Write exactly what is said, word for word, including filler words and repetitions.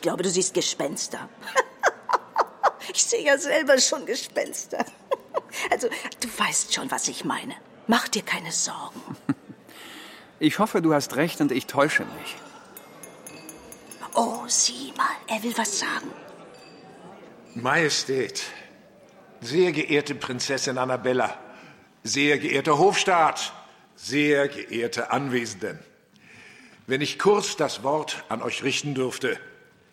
glaube, du siehst Gespenster. Ich sehe ja selber schon Gespenster. Also, du weißt schon, was ich meine. Mach dir keine Sorgen. Ich hoffe, du hast recht und ich täusche mich. Oh, sieh mal, er will was sagen. Majestät, sehr geehrte Prinzessin Annabella, sehr geehrter Hofstaat, sehr geehrte Anwesenden. Wenn ich kurz das Wort an euch richten dürfte,